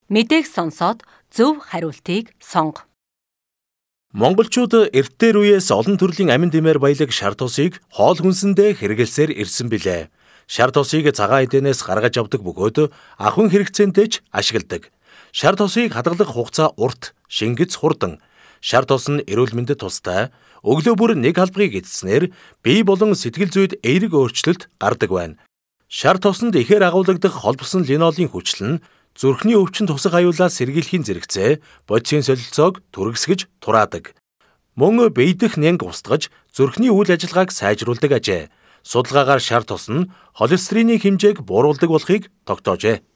Мэдээг сонсоод зөв хариултыг сонго. Монголчууд эртдээр үеэс олон төрлийн амин тэмээр баялаг шар тусыг хоол хүнсэндээ хэрэглэсээр ирсэн билээ. Шар тусыг цагаан эдээнээс гаргаж авдаг бөгөөд ахуйн хэрэгцээндээ ч ашигладаг. Шар тусыг хадгалах хугацаа урт, шингэц хурдан. Шар тус нь эрүүл мэндэд тустай. Өглөө бүр нэг халбыг эзэснээр бие болон сэтгэл зүйд эерэг өөрчлөлт гардаг байна. Шар тусанд ихээр агуулгадах холбосон линолын хүчил нь зүрхний өвчин тусах аюулаас сэргийлэхийн зэрэгцээ бодисын солилцоог түргэсгэж тураадаг. Мөн биедэх нянг устгаж зүрхний үйл ажиллагааг сайжруулдаг ажээ. Судалгаагаар шар тус нь холестериний хэмжээг бууруулдаг болохыг тогтоожээ.